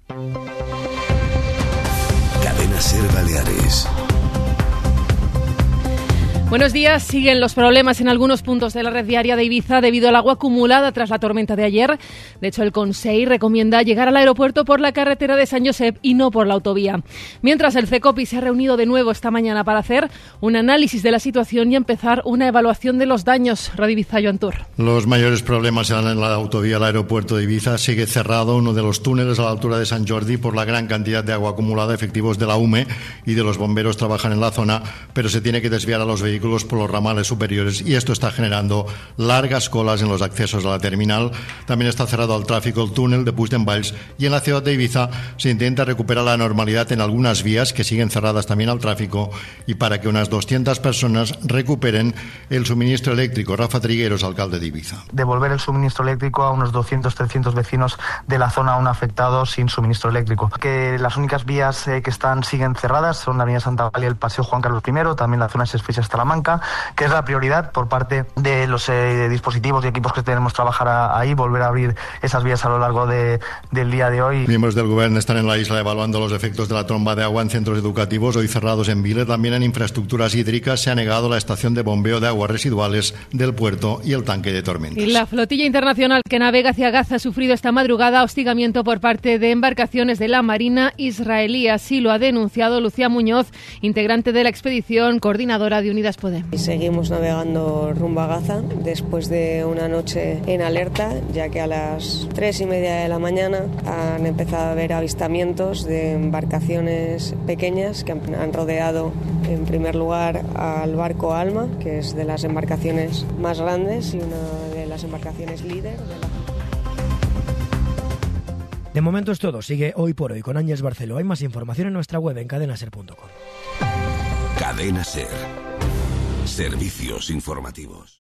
Cadena SER Baleares. Buenos días. Siguen los problemas en algunos puntos de la red viaria de Ibiza debido al agua acumulada tras la tormenta de ayer. De hecho, el Consell recomienda llegar al aeropuerto por la carretera de Sant Josep y no por la autovía. Mientras, el CECOPI se ha reunido de nuevo esta mañana para hacer un análisis de la situación y empezar una evaluación de los daños. Radio Ibiza, Joan Tur. Los mayores problemas eran en la autovía al aeropuerto de Ibiza. Sigue cerrado uno de los túneles a la altura de Sant Jordi por la gran cantidad de agua acumulada. Efectivos de la UME y de los bomberos trabajan en la zona, pero se tiene que desviar a los vehículos por los ramales superiores y esto está generando largas colas en los accesos a la terminal. También está cerrado al tráfico el túnel de Puig d'en Valls y en la ciudad de Ibiza se intenta recuperar la normalidad en algunas vías que siguen cerradas también al tráfico y para que unas 200 personas recuperen el suministro eléctrico. Rafa Trigueros, alcalde de Ibiza. Devolver el suministro eléctrico a unos 200-300 vecinos de la zona aún afectados sin suministro eléctrico. Que las únicas vías que siguen cerradas son la avenida Santa Eulalia y el paseo Juan Carlos I, también la zona de Ses Feixes Talamanca, que es la prioridad por parte de los dispositivos y equipos que tenemos que trabajar ahí, volver a abrir esas vías a lo largo del día de hoy. Miembros del Gobierno están en la isla evaluando los efectos de la tromba de agua en centros educativos, hoy cerrados en Vile. También en infraestructuras hídricas se ha negado la estación de bombeo de aguas residuales del puerto y el tanque de tormentas. Y la flotilla internacional que navega hacia Gaza ha sufrido esta madrugada hostigamiento por parte de embarcaciones de la Marina israelí. Así lo ha denunciado Lucía Muñoz, integrante de la expedición coordinadora de Unidas Podemos. Y seguimos navegando rumbo a Gaza después de una noche en alerta, ya que a las 3:30 de la mañana han empezado a haber avistamientos de embarcaciones pequeñas que han rodeado en primer lugar al barco Alma, que es de las embarcaciones más grandes y una de las embarcaciones líder de la... De momento es todo. Sigue Hoy por Hoy con Ángels Barceló. Hay más información en nuestra web en cadenaser.com. Cadena SER. Servicios informativos.